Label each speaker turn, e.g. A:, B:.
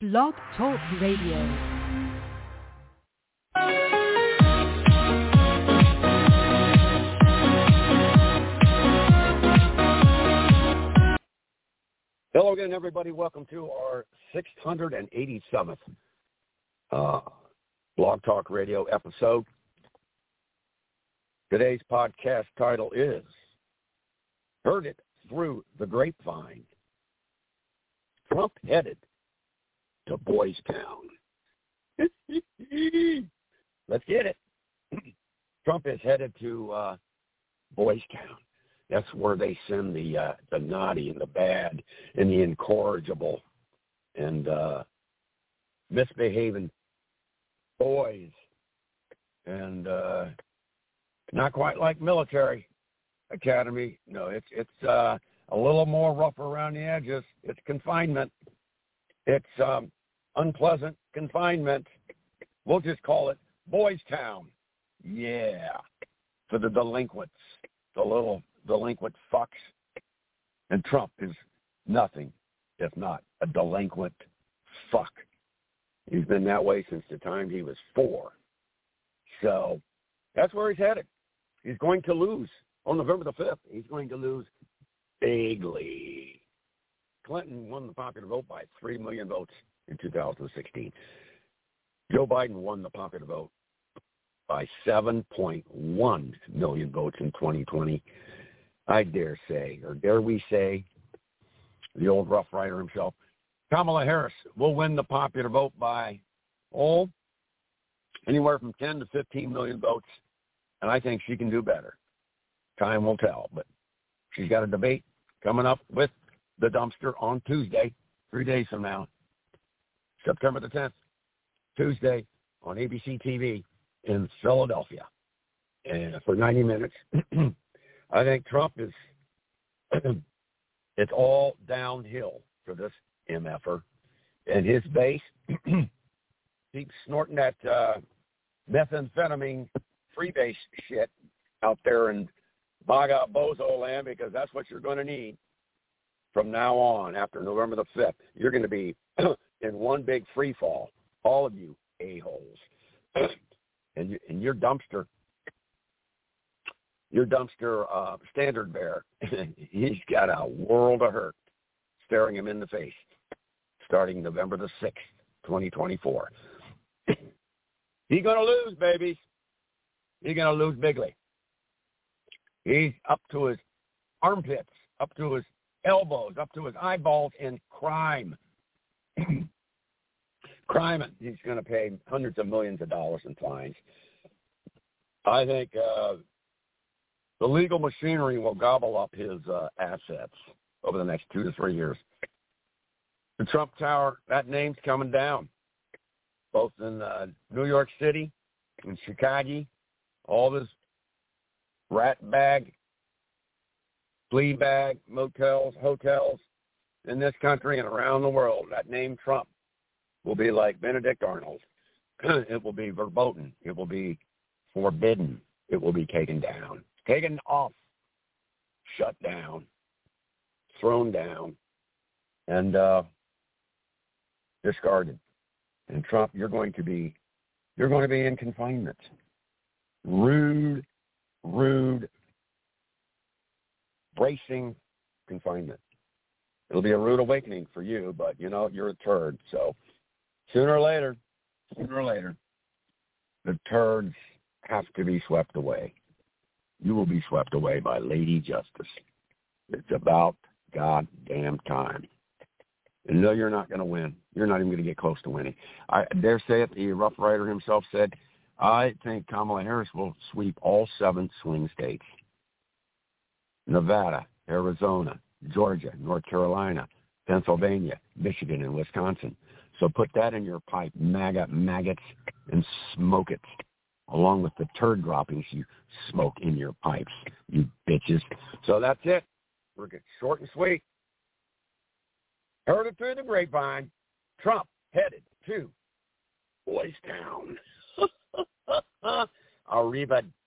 A: Blog Talk Radio.
B: Hello again, everybody. Welcome to our 687th Blog Talk Radio episode. Today's podcast title is Heard It Through the Grapevine. Trump headed to Boys Town. Let's get it. Trump is headed to Boys Town. That's where they send the naughty and the bad and the incorrigible and misbehaving boys. And not quite like military academy. No, it's a little more rough around the edges. It's confinement. It's unpleasant confinement. We'll just call it Boys Town. Yeah, for the delinquents, the little delinquent fucks. And Trump is nothing if not a delinquent fuck. He's been that way since the time he was 4. So that's where he's headed. He's going to lose on November the 5th. He's going to lose bigly. Clinton won the popular vote by 3 million votes in 2016. Joe Biden won the popular vote by 7.1 million votes in 2020. I dare say, or dare we say, the old Rough Rider himself, Kamala Harris will win the popular vote by, anywhere from 10 to 15 million votes. And I think she can do better. Time will tell. But she's got a debate coming up with the dumpster on Tuesday, 3 days from now, September the 10th, Tuesday on ABC TV in Philadelphia. And for 90 minutes, I think Trump is, it's all downhill for this MFer. And his base keeps snorting that methamphetamine freebase shit out there in Baga Bozo land, because that's what you're going to need from now on after November the 5th. You're going to be in one big free fall, all of you a-holes. And your dumpster standard bearer, he's got a world of hurt staring him in the face starting November the 6th, 2024. He's going to lose, babies. He's going to lose bigly. He's up to his armpits, up to his elbows, up to his eyeballs in crime. Crime, he's going to pay hundreds of millions of dollars in fines. I think the legal machinery will gobble up his assets over the next 2 to 3 years. The Trump Tower, that name's coming down, both in New York City and Chicago. All this rat bag, flea bag, motels, hotels in this country and around the world. That name Trump will be like Benedict Arnold. It will be verboten. It will be forbidden. It will be taken down, taken off, shut down, thrown down, and discarded. And Trump, you're going to be in confinement. Rude, bracing confinement. It'll be a rude awakening for you, but, you're a turd. So sooner or later, the turds have to be swept away. You will be swept away by Lady Justice. It's about goddamn time. And no, you're not going to win. You're not even going to get close to winning. I dare say it, the Rough Rider himself said, I think Kamala Harris will sweep all 7 swing states. Nevada, Arizona, Georgia, North Carolina, Pennsylvania, Michigan, and Wisconsin. So put that in your pipe, maggots, and smoke it, along with the turd droppings you smoke in your pipes, you bitches. So that's it. We're getting short and sweet. Heard it through the grapevine. Trump headed to Boys Town. Arrivederci.